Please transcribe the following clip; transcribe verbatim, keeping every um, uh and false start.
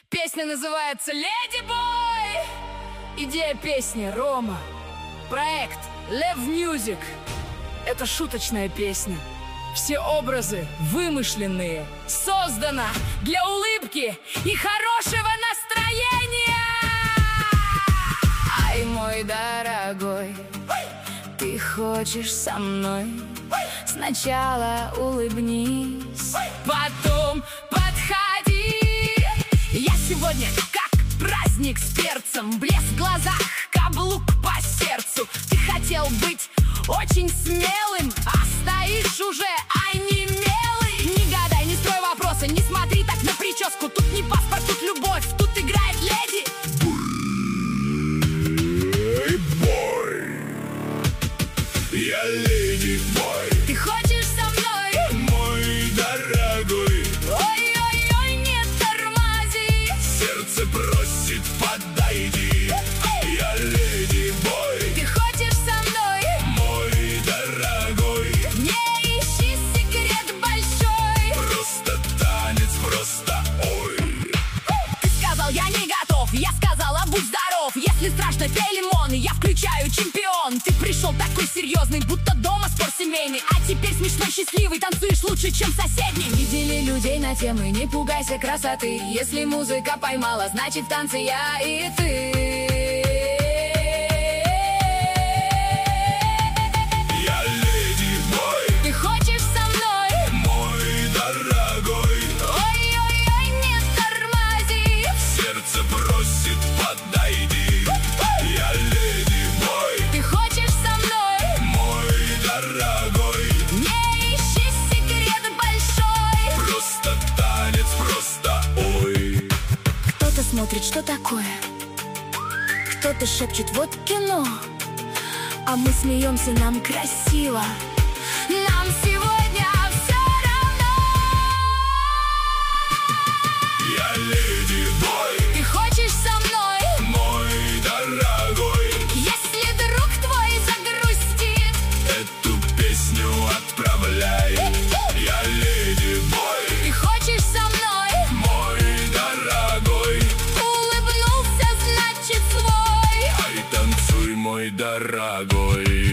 Песня называется «Леди Бой». Идея песни Рома. Проект Lev Music. Это шуточная песня. Все образы вымышленные. Создана для улыбки и хорошего настроения. Ай, мой дорогой, ты хочешь со мной? Сначала улыбнись, потом подходи. Я сегодня как праздник с перцем. Блеск в глазах, каблук по сердцу. Ты хотел быть очень смелым, а стоишь уже онемелый. Не гадай, не строй вопросы, не смотри так на прическу. Тут не паспорт, тут любовь, тут играет леди Бой. Я леди бой. Ты хочешь со мной? Мой дорогой, Ой-ой-ой, не тормози. сердце просит, подойди. Я леди бой. Ты хочешь со мной? Мой дорогой, Не ищи секрет большой. просто танец, просто ой. Ты сказал, я не готов, я сказала, будь здоров. Если страшно, пей лимон, я включаю чемпион. Ты пришел такой серьезный, будто дома спор семейный. А теперь смешной, счастливый, танцуешь лучше, чем соседний. Не дели людей на темы, не пугайся красоты. Если музыка поймала, значит в танце я и ты. Я леди бой. Ты хочешь со мной? Мой дорогой, Ой-ой-ой, не тормози. сердце просит, подойди. Я леди бой. Ты хочешь со мной? Мой дорогой, Не ищи секрет большой. просто танец, просто ой. Кто-то смотрит, что такое. Кто-то шепчет, вот кино. А мы смеемся, нам красиво. Нам сегодня все равно. Я леди бой. Ты хочешь со мной? Мой дорогой, Если друг твой загрустит, эту песню отправляй. Я леди бой. ты хочешь со мной? Мой дорогой, Улыбнулся, значит свой. ай, танцуй, мой дорогой.